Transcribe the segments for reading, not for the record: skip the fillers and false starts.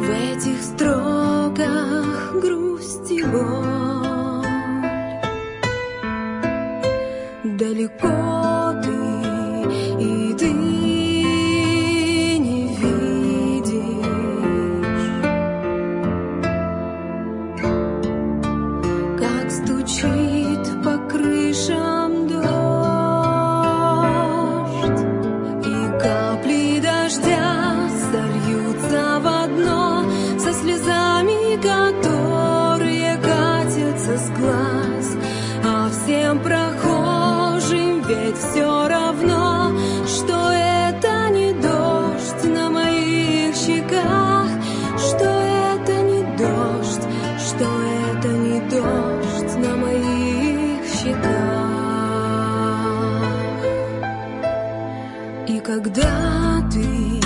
В этих строках грусть и боль. Далеко ты, и ты не видишь, как стучит по крышам дождь, и капли дождя сольются в одно со слезами, которые катятся с глаз. А всем прохожим ведь все равно, что это не дождь на моих щеках, что это не дождь, что это не дождь на моих щеках. И когда ты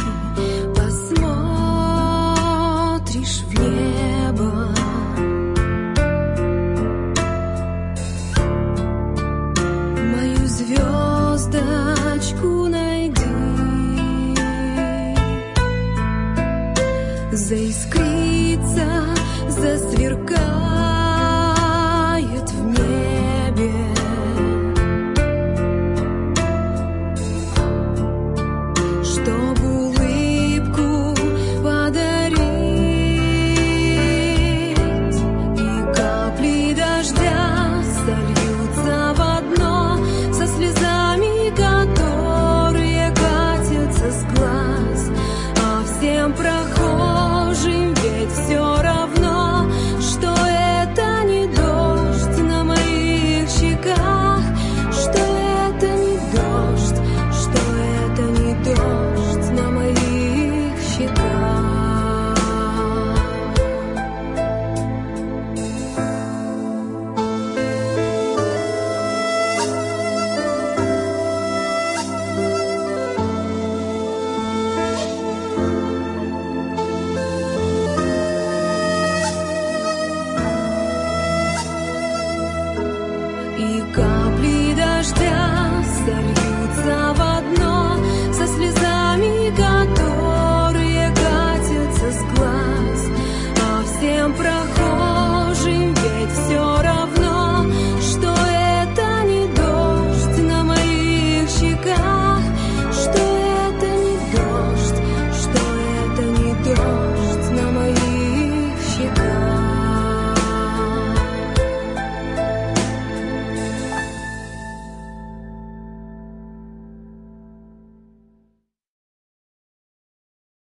посмотришь в небо, мою звездочку найди, заискрится, засверкает в небе, чтобы улыбку подарить, и капли дождя сольются в одно со слезами, которые катятся с глаз. А всем прохожим ведь все равно,